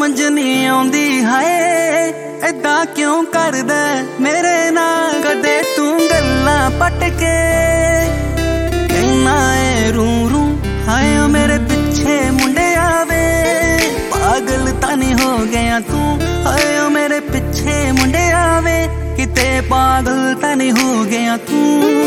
समझ नहीं आउंदी हाय ऐदा क्यों करदा मेरे नाल कदे तू गल्लां पट के कहना है रू रू हाय मेरे पिछे मुंडे आवे पागल तां नहीं हो गया तू हाय मेरे पिछे मुंडे आवे किते पागल तां नहीं हो गया तू।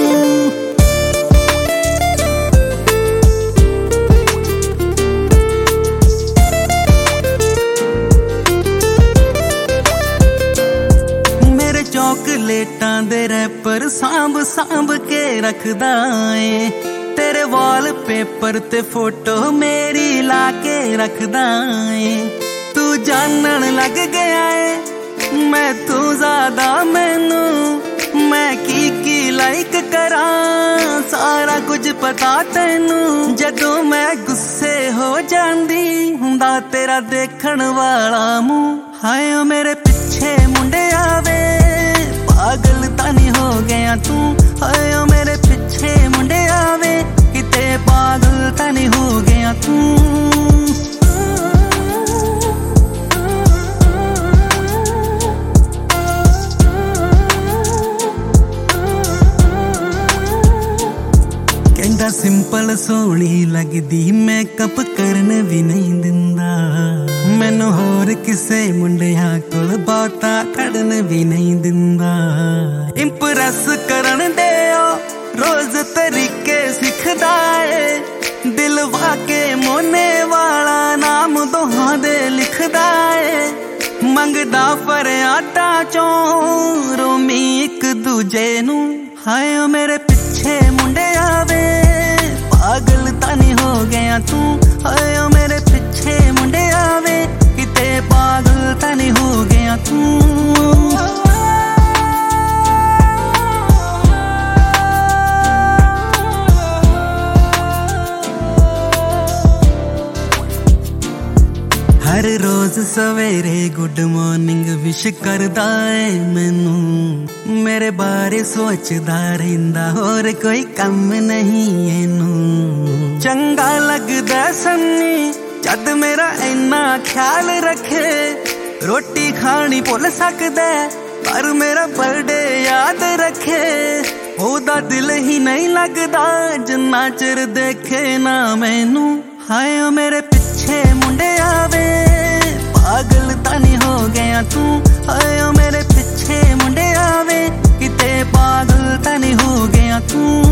चॉकलेटां दे रैपर सांभ सांभ के रखदा ऐ तेरे वॉल पेपर ते फोटो मेरी ला के रखदा ऐ तू जानन लग गया है मैं तू ज्यादा मैनू मैं की लाइक करा सारा कुछ पता तैनू जदों मैं गुस्से हो जांदी हुंदा तेरा देखण वाला मुंह हाय मेरे पिछे मुंडे आवे पागल तां नहीं हो गया तू हाय मेरे पिछे मुंडे आवे किते पागल तां नहीं हो गया तू। कहंदा सिंपल सोहनी लगदी मेकअप करन भी नहीं दिंदा मैनू होर किसे मुंडिया कोल बहुता खड़न भी नहीं दिंदा इंप्रेस करन दे रोज तरीके सिखदा है दिल वाके मोने वाला नाम दोहां दे लिखदा है मंगदा फरियादा चों रोमी एक दूजे नू हाय मेरे पिछे मुंडे आवे पागल तां नहीं हो गया तू हाय मेरे पिछे मुंडे आवे किते पागल तां नहीं हो गया तू। हर रोज सवेरे गुड मॉर्निंग विश करदा है मैनू मेरे बारे सोचदा रहिंदा होर कोई कम नहीं एनू चंगा लगदा सन्नी जद मेरा इन्ना ख्याल रखे रोटी खानी भुल सकदा पर मेरा बर्थडे याद रखे ओदा दिल ही नहीं लगदा जिन्ना चिर देखे ना मैनू हाय मेरे पिछे मुंडे आवे पागल तां नहीं हो गया तू हाय मेरे पिछे मुंडे आवे किते पागल तां नहीं हो गया तू।